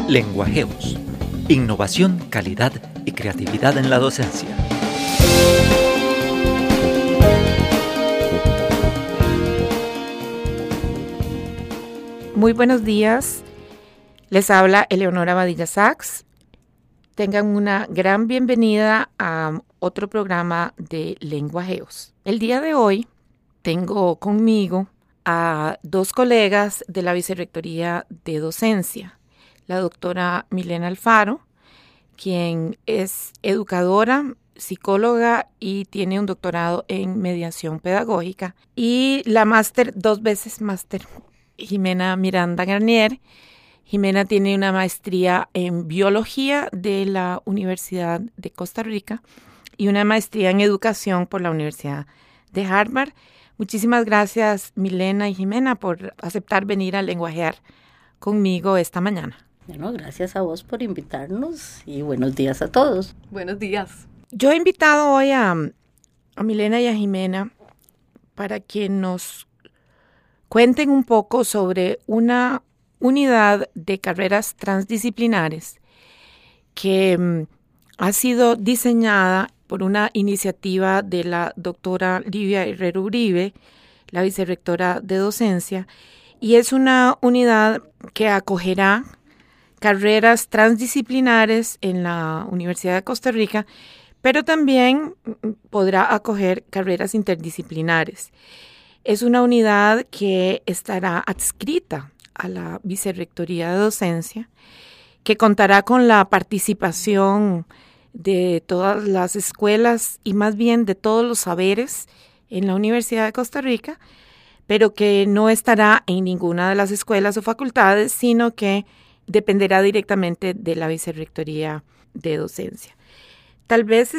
Lenguajeos. Innovación, calidad y creatividad en la docencia. Muy buenos días. Les habla Eleonora Badilla Sachs. Tengan una gran bienvenida a otro programa de Lenguajeos. El día de hoy tengo conmigo a dos colegas de la Vicerrectoría de Docencia, la doctora Milena Alfaro, quien es educadora, psicóloga y tiene un doctorado en mediación pedagógica, y la dos veces máster, Jimena Miranda Garnier. Jimena tiene una maestría en biología de la Universidad de Costa Rica y una maestría en educación por la Universidad de Harvard. Muchísimas gracias, Milena y Jimena, por aceptar venir a lenguajear conmigo esta mañana. Bueno, gracias a vos por invitarnos y buenos días a todos. Buenos días. Yo he invitado hoy a Milena y a Jimena para que nos cuenten un poco sobre una unidad de carreras transdisciplinares que ha sido diseñada por una iniciativa de la doctora Livia Herrero Uribe, la vicerrectora de docencia, y es una unidad que acogerá carreras transdisciplinares en la Universidad de Costa Rica, pero también podrá acoger carreras interdisciplinares. Es una unidad que estará adscrita a la Vicerrectoría de Docencia, que contará con la participación de todas las escuelas y más bien de todos los saberes en la Universidad de Costa Rica, pero que no estará en ninguna de las escuelas o facultades, sino que dependerá directamente de la Vicerrectoría de Docencia. Tal vez,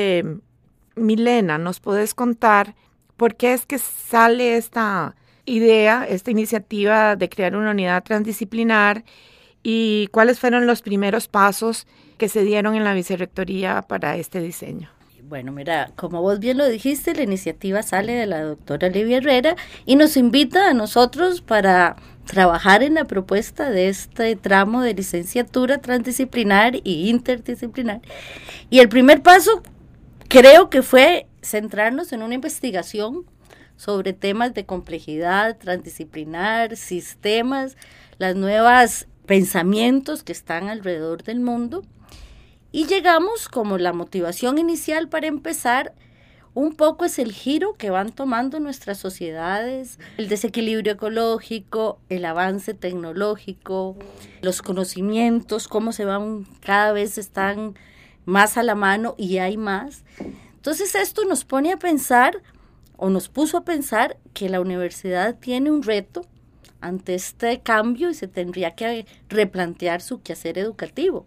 Milena, nos puedes contar por qué es que sale esta idea, esta iniciativa de crear una unidad transdisciplinar y cuáles fueron los primeros pasos que se dieron en la Vicerrectoría para este diseño. Bueno, mira, como vos bien lo dijiste, la iniciativa sale de la doctora Livia Herrera y nos invita a nosotros para trabajar en la propuesta de este tramo de licenciatura transdisciplinar y interdisciplinar. Y el primer paso creo que fue centrarnos en una investigación sobre temas de complejidad transdisciplinar, sistemas, las nuevas pensamientos que están alrededor del mundo. Y llegamos como la motivación inicial para empezar, un poco es el giro que van tomando nuestras sociedades, el desequilibrio ecológico, el avance tecnológico, los conocimientos, cómo cada vez están más a la mano y hay más. Entonces esto nos pone a pensar, o nos puso a pensar, que la universidad tiene un reto ante este cambio y se tendría que replantear su quehacer educativo.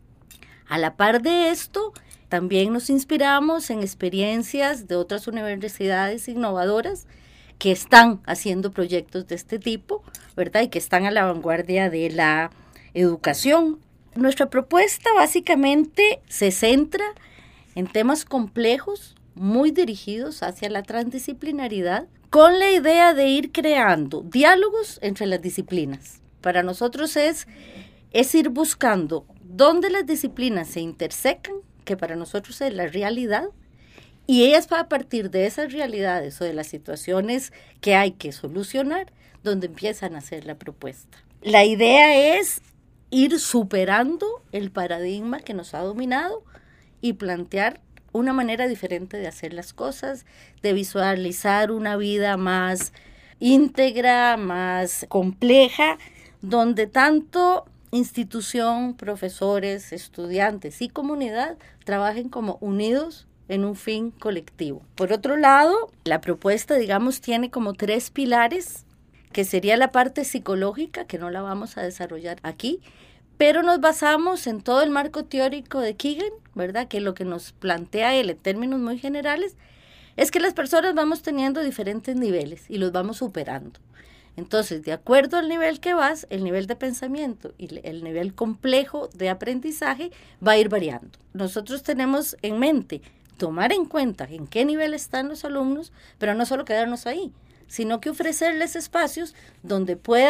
A la par de esto, también nos inspiramos en experiencias de otras universidades innovadoras que están haciendo proyectos de este tipo, ¿verdad? Y que están a la vanguardia de la educación. Nuestra propuesta básicamente se centra en temas complejos, muy dirigidos hacia la transdisciplinaridad, con la idea de ir creando diálogos entre las disciplinas. Para nosotros es ir buscando dónde las disciplinas se intersecan, que para nosotros es la realidad, y ellas a partir de esas realidades o de las situaciones que hay que solucionar, donde empiezan a hacer la propuesta. La idea es ir superando el paradigma que nos ha dominado y plantear una manera diferente de hacer las cosas, de visualizar una vida más íntegra, más compleja, donde tanto institución, profesores, estudiantes y comunidad trabajen como unidos en un fin colectivo. Por otro lado, la propuesta, tiene como 3 pilares, que sería la parte psicológica, que no la vamos a desarrollar aquí, pero nos basamos en todo el marco teórico de Kegan, ¿verdad? Que lo que nos plantea él en términos muy generales es que las personas vamos teniendo diferentes niveles y los vamos superando. Entonces, de acuerdo al nivel que vas, el nivel de pensamiento y el nivel complejo de aprendizaje va a ir variando. Nosotros tenemos en mente tomar en cuenta en qué nivel están los alumnos, pero no solo quedarnos ahí, sino que ofrecerles espacios donde puedan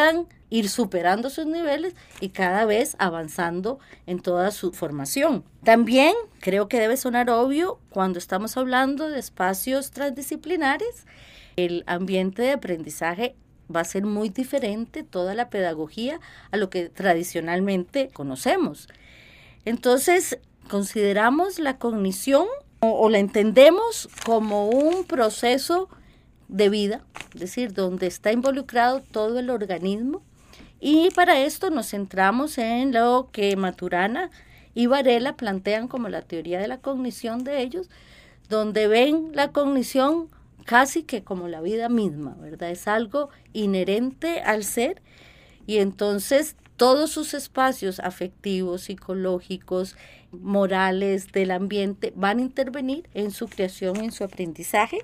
ir superando sus niveles y cada vez avanzando en toda su formación. También creo que debe sonar obvio cuando estamos hablando de espacios transdisciplinares, el ambiente de aprendizaje va a ser muy diferente, toda la pedagogía, a lo que tradicionalmente conocemos. Entonces, consideramos la cognición o la entendemos como un proceso de vida, es decir, donde está involucrado todo el organismo, y para esto nos centramos en lo que Maturana y Varela plantean como la teoría de la cognición de ellos, donde ven la cognición casi que como la vida misma, ¿verdad? Es algo inherente al ser, y entonces todos sus espacios afectivos, psicológicos, morales, del ambiente van a intervenir en su creación, en su aprendizaje.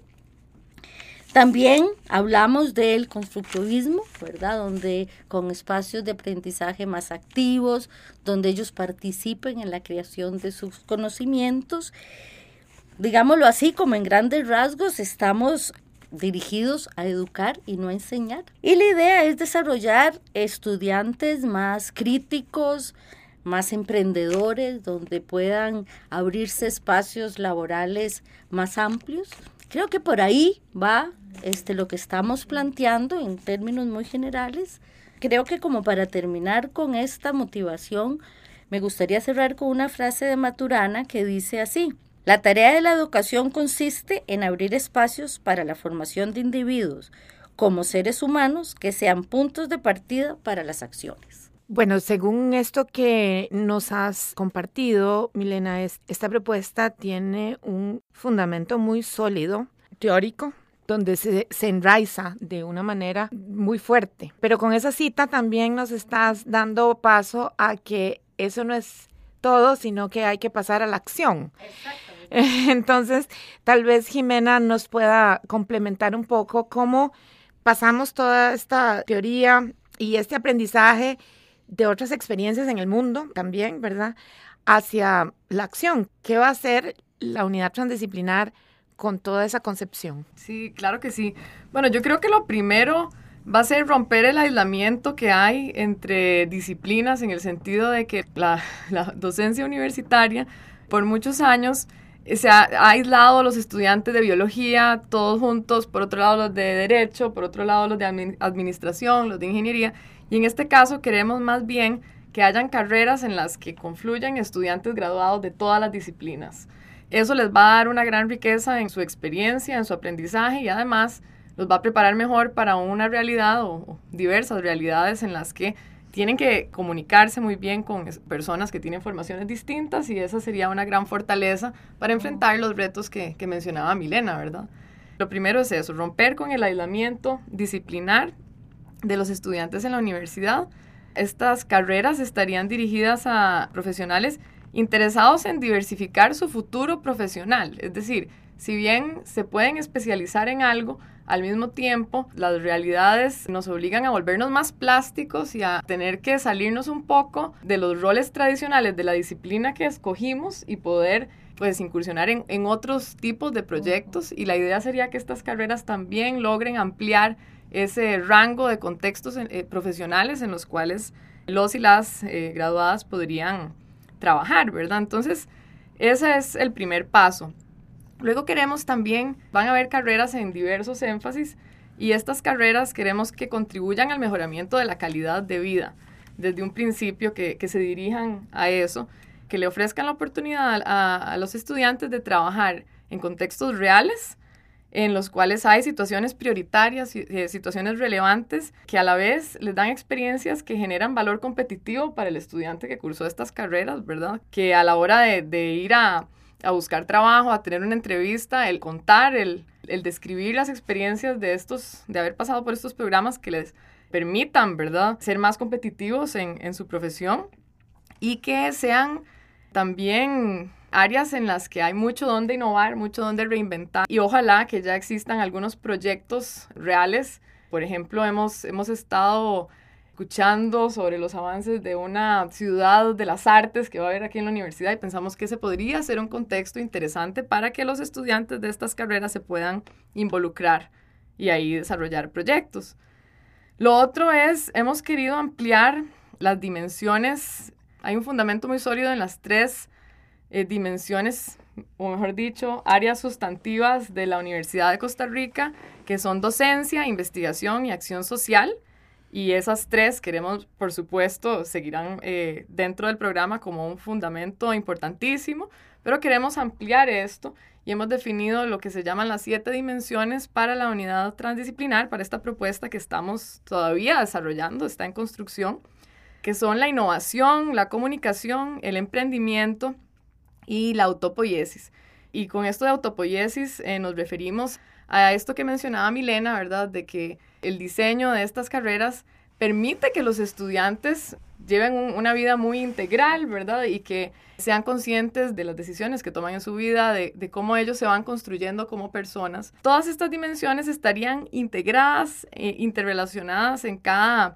También hablamos del constructivismo, ¿verdad? Donde con espacios de aprendizaje más activos, donde ellos participen en la creación de sus conocimientos. Digámoslo así, como en grandes rasgos, estamos dirigidos a educar y no a enseñar. Y la idea es desarrollar estudiantes más críticos, más emprendedores, donde puedan abrirse espacios laborales más amplios. Creo que por ahí va lo que estamos planteando en términos muy generales. Creo que como para terminar con esta motivación, me gustaría cerrar con una frase de Maturana que dice así: la tarea de la educación consiste en abrir espacios para la formación de individuos como seres humanos que sean puntos de partida para las acciones. Bueno, según esto que nos has compartido, Milena, esta propuesta tiene un fundamento muy sólido, teórico, donde se enraiza de una manera muy fuerte. Pero con esa cita también nos estás dando paso a que eso no es todo, sino que hay que pasar a la acción. Exactamente. Entonces, tal vez Jimena nos pueda complementar un poco cómo pasamos toda esta teoría y este aprendizaje de otras experiencias en el mundo también, ¿verdad?, hacia la acción. ¿Qué va a hacer la unidad transdisciplinar con toda esa concepción? Sí, claro que sí. Bueno, yo creo que lo primero va a ser romper el aislamiento que hay entre disciplinas, en el sentido de que la docencia universitaria por muchos años se ha aislado a los estudiantes de biología, todos juntos, por otro lado los de derecho, por otro lado los de administración, los de ingeniería, y en este caso queremos más bien que hayan carreras en las que confluyan estudiantes graduados de todas las disciplinas. Eso les va a dar una gran riqueza en su experiencia, en su aprendizaje, y además los va a preparar mejor para una realidad o diversas realidades en las que tienen que comunicarse muy bien con personas que tienen formaciones distintas, y esa sería una gran fortaleza para enfrentar los retos que mencionaba Milena, ¿verdad? Lo primero es eso, romper con el aislamiento disciplinar de los estudiantes en la universidad. Estas carreras estarían dirigidas a profesionales interesados en diversificar su futuro profesional, es decir, si bien se pueden especializar en algo, al mismo tiempo las realidades nos obligan a volvernos más plásticos y a tener que salirnos un poco de los roles tradicionales de la disciplina que escogimos y poder pues incursionar en otros tipos de proyectos, y la idea sería que estas carreras también logren ampliar ese rango de contextos profesionales en los cuales los y las graduadas podrían trabajar, ¿verdad? Entonces, ese es el primer paso. Luego queremos también, van a haber carreras en diversos énfasis, y estas carreras queremos que contribuyan al mejoramiento de la calidad de vida, desde un principio que se dirijan a eso, que le ofrezcan la oportunidad a los estudiantes de trabajar en contextos reales, en los cuales hay situaciones prioritarias, situaciones relevantes, que a la vez les dan experiencias que generan valor competitivo para el estudiante que cursó estas carreras, ¿verdad? Que a la hora de ir a buscar trabajo, a tener una entrevista, el contar, el describir las experiencias de haber pasado por estos programas que les permitan, ¿verdad?, ser más competitivos en su profesión, y que sean también áreas en las que hay mucho donde innovar, mucho donde reinventar, y ojalá que ya existan algunos proyectos reales. Por ejemplo, hemos estado escuchando sobre los avances de una ciudad de las artes que va a haber aquí en la universidad, y pensamos que ese podría ser un contexto interesante para que los estudiantes de estas carreras se puedan involucrar y ahí desarrollar proyectos. Lo otro es, hemos querido ampliar las dimensiones. Hay un fundamento muy sólido en las 3 dimensiones, o mejor dicho, áreas sustantivas de la Universidad de Costa Rica, que son docencia, investigación y acción social. Y esas 3 queremos, por supuesto, seguirán dentro del programa como un fundamento importantísimo, pero queremos ampliar esto y hemos definido lo que se llaman las 7 dimensiones para la unidad transdisciplinar, para esta propuesta que estamos todavía desarrollando, está en construcción, que son la innovación, la comunicación, el emprendimiento y la autopoiesis. Y con esto de autopoiesis nos referimos a esto que mencionaba Milena, ¿verdad? De que el diseño de estas carreras permite que los estudiantes lleven una vida muy integral, ¿verdad? Y que sean conscientes de las decisiones que toman en su vida, de cómo ellos se van construyendo como personas. Todas estas dimensiones estarían integradas, interrelacionadas en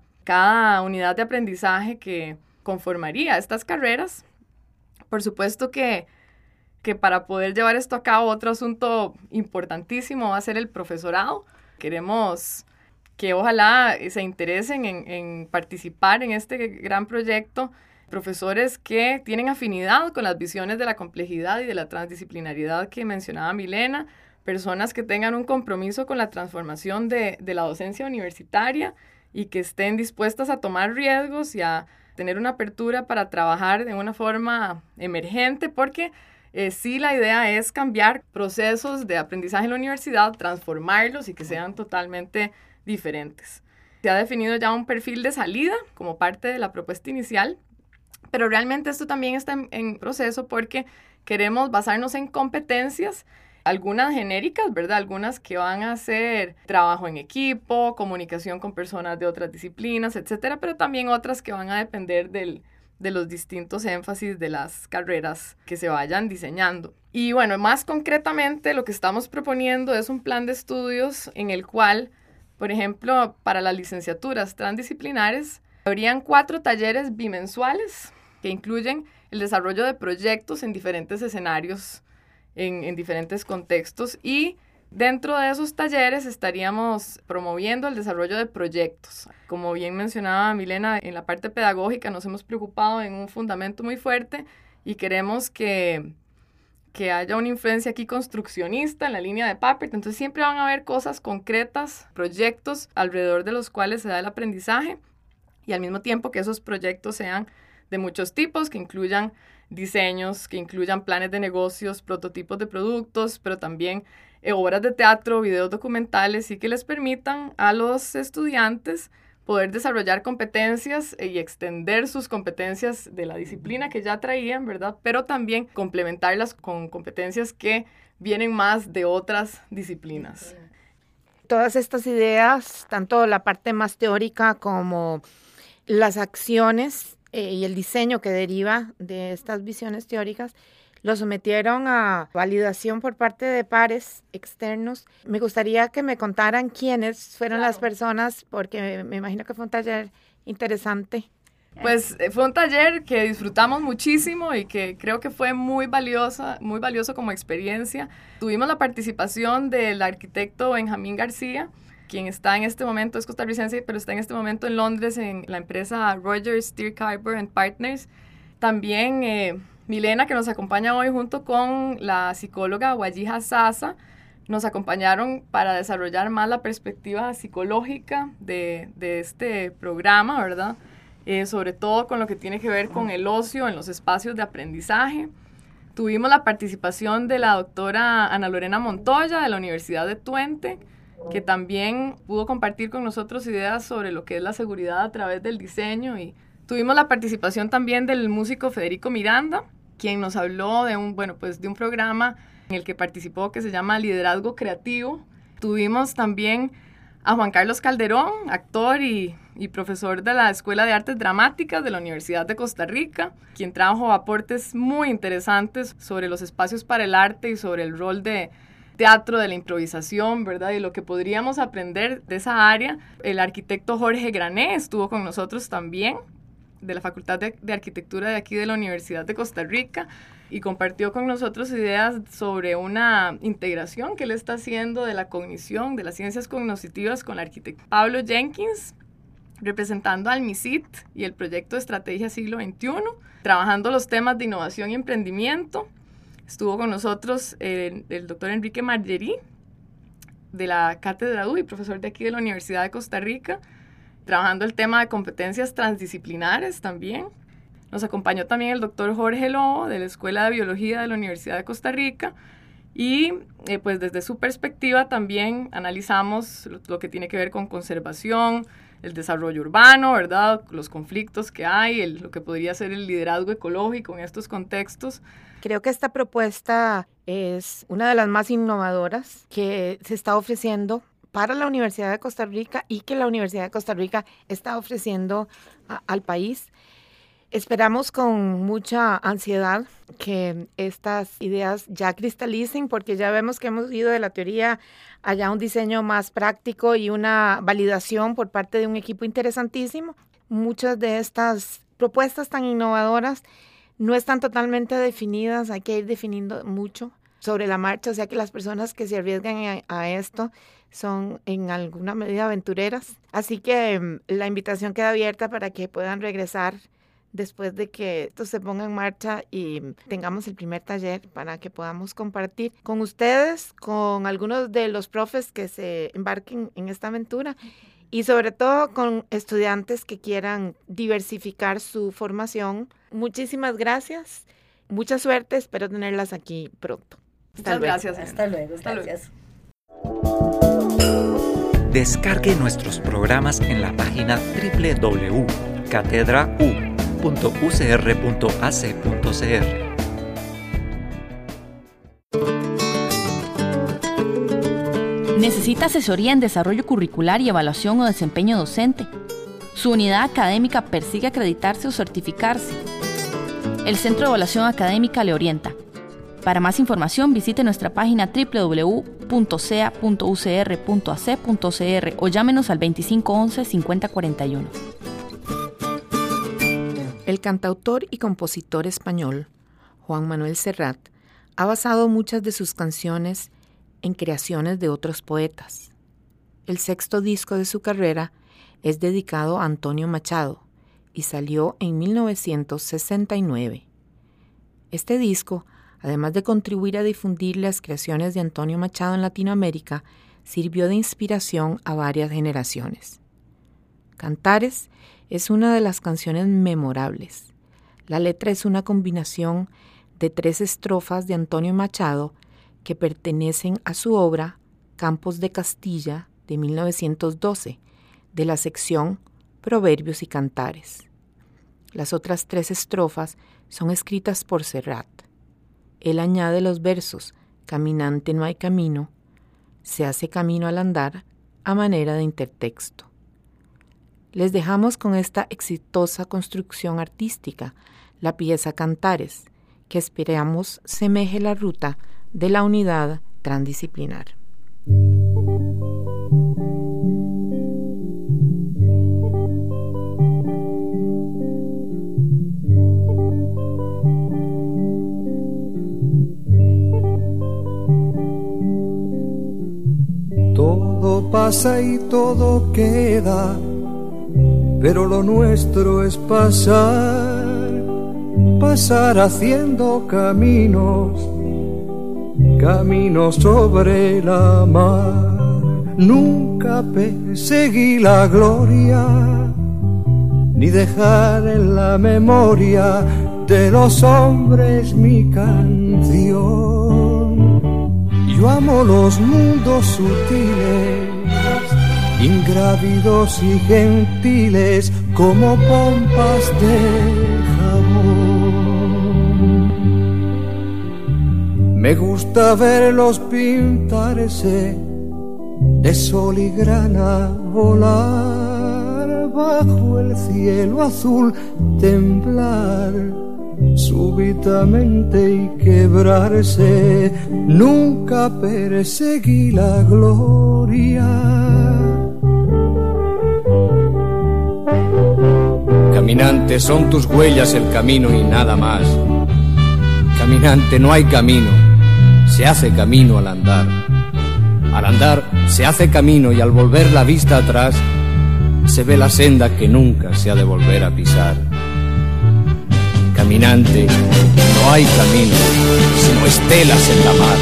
cada unidad de aprendizaje que conformaría estas carreras. Por supuesto que para poder llevar esto a cabo, otro asunto importantísimo va a ser el profesorado. Queremos que ojalá se interesen en participar en este gran proyecto, profesores que tienen afinidad con las visiones de la complejidad y de la transdisciplinariedad que mencionaba Milena, personas que tengan un compromiso con la transformación de la docencia universitaria y que estén dispuestas a tomar riesgos y a tener una apertura para trabajar de una forma emergente, porque sí, la idea es cambiar procesos de aprendizaje en la universidad, transformarlos y que sean totalmente diferentes. Se ha definido ya un perfil de salida como parte de la propuesta inicial, pero realmente esto también está en proceso porque queremos basarnos en competencias, algunas genéricas, ¿verdad? Algunas que van a ser trabajo en equipo, comunicación con personas de otras disciplinas, etcétera, pero también otras que van a depender de los distintos énfasis de las carreras que se vayan diseñando. Y bueno, más concretamente lo que estamos proponiendo es un plan de estudios en el cual, por ejemplo, para las licenciaturas transdisciplinares, habrían 4 talleres bimensuales que incluyen el desarrollo de proyectos en diferentes escenarios, en diferentes contextos, y dentro de esos talleres estaríamos promoviendo el desarrollo de proyectos. Como bien mencionaba Milena, en la parte pedagógica nos hemos preocupado en un fundamento muy fuerte y queremos que haya una influencia aquí construccionista en la línea de Papert. Entonces siempre van a haber cosas concretas, proyectos alrededor de los cuales se da el aprendizaje y al mismo tiempo que esos proyectos sean de muchos tipos, que incluyan diseños, que incluyan planes de negocios, prototipos de productos, pero también obras de teatro, videos documentales y que les permitan a los estudiantes poder desarrollar competencias y extender sus competencias de la disciplina que ya traían, ¿verdad? Pero también complementarlas con competencias que vienen más de otras disciplinas. Todas estas ideas, tanto la parte más teórica como las acciones y el diseño que deriva de estas visiones teóricas, lo sometieron a validación por parte de pares externos. Me gustaría que me contaran quiénes fueron las personas, porque me imagino que fue un taller interesante. Pues fue un taller que disfrutamos muchísimo y que creo que fue muy valioso como experiencia. Tuvimos la participación del arquitecto Benjamín García, quien está en este momento, es costarricense, pero está en este momento en Londres en la empresa Rogers, Stierkyber & Partners. También Milena, que nos acompaña hoy junto con la psicóloga Wajiha Sasa, nos acompañaron para desarrollar más la perspectiva psicológica de este programa, ¿verdad? Sobre todo con lo que tiene que ver con el ocio en los espacios de aprendizaje. Tuvimos la participación de la doctora Ana Lorena Montoya de la Universidad de Twente, que también pudo compartir con nosotros ideas sobre lo que es la seguridad a través del diseño. Y tuvimos la participación también del músico Federico Miranda, quien nos habló de un programa en el que participó que se llama Liderazgo Creativo. Tuvimos también a Juan Carlos Calderón, actor y profesor de la Escuela de Artes Dramáticas de la Universidad de Costa Rica, quien trajo aportes muy interesantes sobre los espacios para el arte y sobre el rol de teatro, de la improvisación, ¿verdad? Y lo que podríamos aprender de esa área. El arquitecto Jorge Grané estuvo con nosotros también, de la Facultad de Arquitectura de aquí de la Universidad de Costa Rica, y compartió con nosotros ideas sobre una integración que él está haciendo de la cognición, de las ciencias cognitivas con el arquitecto Pablo Jenkins. representando al MISIT y el proyecto de Estrategia Siglo XXI, trabajando los temas de innovación y emprendimiento. Estuvo con nosotros el doctor Enrique Margerí, de la Cátedra U y profesor de aquí de la Universidad de Costa Rica, trabajando el tema de competencias transdisciplinares también. Nos acompañó también el doctor Jorge Lobo, de la Escuela de Biología de la Universidad de Costa Rica, y pues desde su perspectiva también analizamos lo que tiene que ver con conservación, el desarrollo urbano, ¿verdad? Los conflictos que hay, lo que podría ser el liderazgo ecológico en estos contextos. Creo que esta propuesta es una de las más innovadoras que se está ofreciendo para la Universidad de Costa Rica y que la Universidad de Costa Rica está ofreciendo al país. Esperamos con mucha ansiedad que estas ideas ya cristalicen, porque ya vemos que hemos ido de la teoría allá a un diseño más práctico y una validación por parte de un equipo interesantísimo. Muchas de estas propuestas tan innovadoras no están totalmente definidas, hay que ir definiendo mucho sobre la marcha, o sea que las personas que se arriesgan a esto son en alguna medida aventureras. Así que la invitación queda abierta para que puedan regresar después de que esto se ponga en marcha y tengamos el primer taller para que podamos compartir con ustedes, con algunos de los profes que se embarquen en esta aventura y sobre todo con estudiantes que quieran diversificar su formación. Muchísimas gracias, mucha suerte, espero tenerlas aquí pronto. Muchas gracias. Hasta luego. Gracias. Descargue nuestros programas en la página www.catedrau.ucr.ac.cr. ¿Necesita asesoría en desarrollo curricular y evaluación o desempeño docente? ¿Su unidad académica persigue acreditarse o certificarse? El Centro de Evaluación Académica le orienta. Para más información visite nuestra página www.cea.ucr.ac.cr o llámenos al 2511-5041. El cantautor y compositor español Juan Manuel Serrat ha basado muchas de sus canciones en creaciones de otros poetas. El 6º disco de su carrera es dedicado a Antonio Machado y salió en 1969. Este disco, además de contribuir a difundir las creaciones de Antonio Machado en Latinoamérica, sirvió de inspiración a varias generaciones. Cantares es una de las canciones memorables. La letra es una combinación de 3 estrofas de Antonio Machado que pertenecen a su obra Campos de Castilla de 1912, de la sección Proverbios y Cantares. Las otras 3 estrofas son escritas por Serrat. Él añade los versos caminante no hay camino, se hace camino al andar, a manera de intertexto. Les dejamos con esta exitosa construcción artística, la pieza Cantares, que esperamos semeje la ruta de la unidad transdisciplinar. Todo pasa y todo queda, pero lo nuestro es pasar haciendo caminos sobre la mar. Nunca perseguí la gloria, ni dejar en la memoria de los hombres mi canción. Yo amo los mundos sutiles, ingrávidos y gentiles, como pompas de jabón. Me gusta verlos pintarse de sol y grana, volar bajo el cielo azul, temblar súbitamente y quebrarse. Nunca perseguí la gloria. Caminante, son tus huellas el camino y nada más. Caminante, no hay camino, se hace camino al andar. Al andar se hace camino y al volver la vista atrás se ve la senda que nunca se ha de volver a pisar. Caminante, no hay camino, sino estelas en la mar.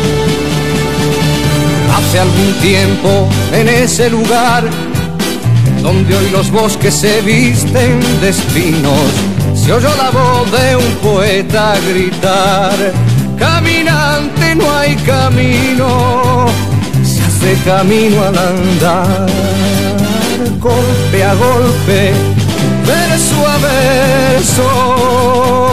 Hace algún tiempo, en ese lugar, donde hoy los bosques se visten de espinos, se oyó la voz de un poeta gritar: caminante, no hay camino, se hace camino al andar. Golpe a golpe, verso a verso,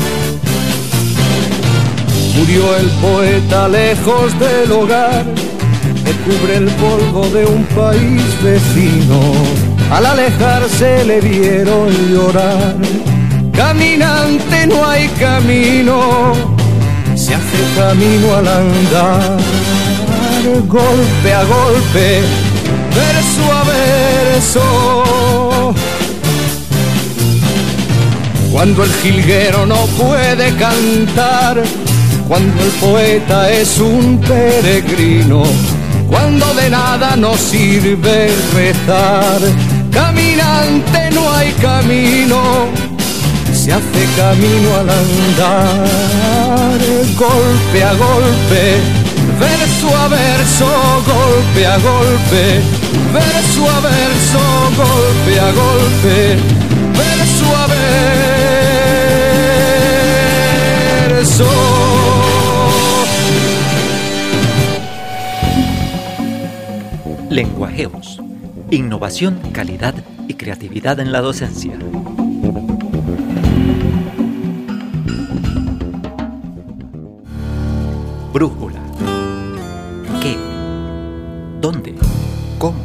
murió el poeta lejos del hogar que cubre el polvo de un país vecino. Al alejarse le vieron llorar. Caminante, no hay camino, se hace camino al andar. Golpe a golpe, verso a verso. Cuando el jilguero no puede cantar, cuando el poeta es un peregrino, cuando de nada nos sirve rezar. Caminante, no hay camino, se hace camino al andar. Golpe a golpe, verso a verso, golpe a golpe, verso a verso, golpe a golpe, verso a verso. Lenguajeos. Innovación, calidad y creatividad en la docencia. Brújula. ¿Qué? ¿Dónde? ¿Cómo?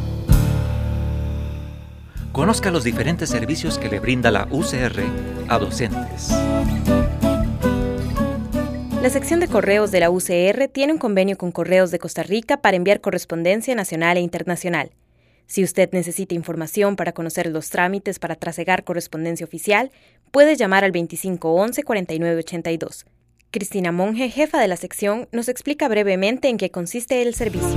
Conozca los diferentes servicios que le brinda la UCR a docentes. La sección de correos de la UCR tiene un convenio con Correos de Costa Rica para enviar correspondencia nacional e internacional. Si usted necesita información para conocer los trámites para trasegar correspondencia oficial, puede llamar al 2511-4982. Cristina Monge, jefa de la sección, nos explica brevemente en qué consiste el servicio.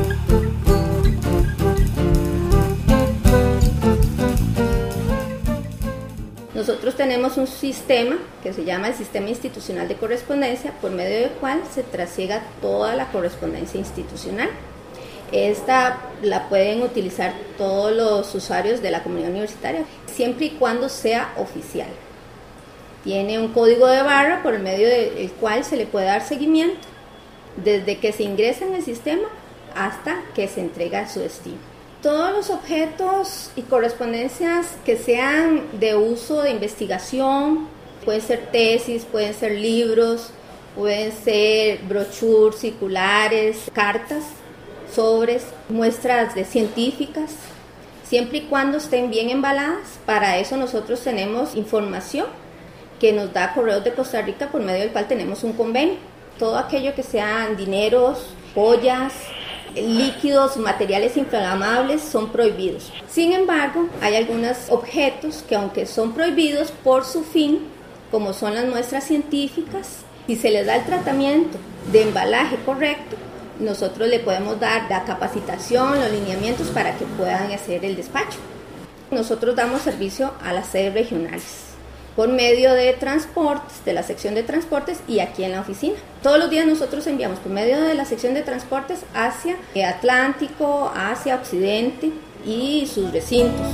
Nosotros tenemos un sistema que se llama el Sistema Institucional de Correspondencia, por medio del cual se trasiega toda la correspondencia institucional. Esta la pueden utilizar todos los usuarios de la comunidad universitaria, siempre y cuando sea oficial. Tiene un código de barra por medio del cual se le puede dar seguimiento desde que se ingresa en el sistema hasta que se entrega a su destino. Todos los objetos y correspondencias que sean de uso de investigación, pueden ser tesis, pueden ser libros, pueden ser brochures, circulares, cartas, sobres, muestras de científicas, siempre y cuando estén bien embaladas. Para eso nosotros tenemos información que nos da Correos de Costa Rica, por medio del cual tenemos un convenio. Todo aquello que sean dineros, joyas, líquidos, materiales inflamables son prohibidos. Sin embargo, hay algunos objetos que, aunque son prohibidos por su fin, como son las muestras científicas, si se les da el tratamiento de embalaje correcto, nosotros le podemos dar la capacitación, los lineamientos para que puedan hacer el despacho. Nosotros damos servicio a las sedes regionales por medio de transportes, de la sección de transportes y aquí en la oficina. Todos los días nosotros enviamos por medio de la sección de transportes hacia Atlántico, hacia Occidente y sus recintos.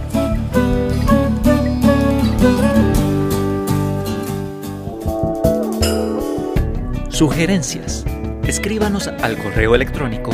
Sugerencias. Escríbanos al correo electrónico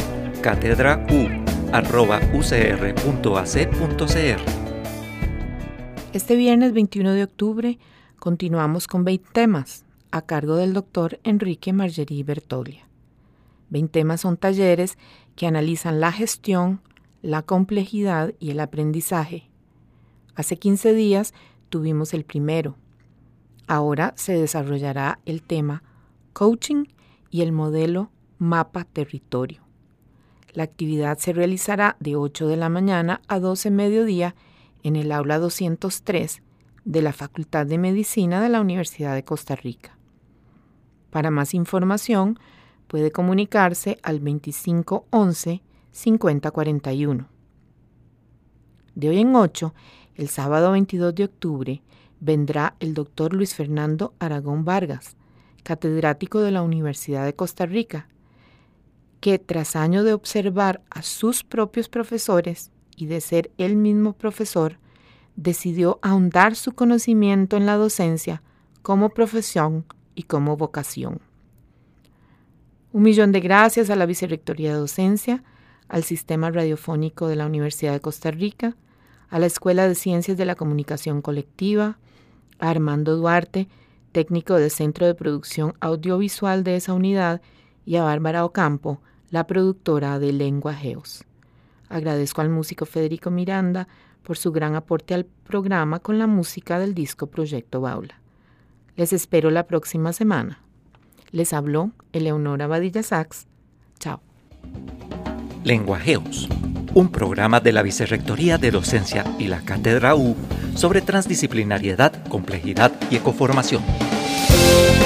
catedrau@ucr.ac.cr. Este viernes 21 de octubre continuamos con 20 temas a cargo del doctor Enrique Margerí Bertoglia. 20 temas son talleres que analizan la gestión, la complejidad y el aprendizaje. Hace 15 días tuvimos el primero. Ahora se desarrollará el tema Coaching y el modelo Mapa Territorio. La actividad se realizará de 8 de la mañana a 12 mediodía en el aula 203 de la Facultad de Medicina de la Universidad de Costa Rica. Para más información, puede comunicarse al 2511-5041. De hoy en 8, el sábado 22 de octubre, vendrá el doctor Luis Fernando Aragón Vargas, catedrático de la Universidad de Costa Rica, que tras años de observar a sus propios profesores y de ser él mismo profesor, decidió ahondar su conocimiento en la docencia como profesión y como vocación. 1.000.000 de gracias a la Vicerrectoría de Docencia, al Sistema Radiofónico de la Universidad de Costa Rica, a la Escuela de Ciencias de la Comunicación Colectiva, a Armando Duarte, técnico del Centro de Producción Audiovisual de esa unidad, y a Bárbara Ocampo, la productora de Lengua Geos. Agradezco al músico Federico Miranda por su gran aporte al programa con la música del disco Proyecto Baula. Les espero la próxima semana. Les habló Eleonora Badilla Sachs. Chao. Lenguajeos, un programa de la Vicerrectoría de Docencia y la Cátedra U sobre transdisciplinariedad, complejidad y ecoformación.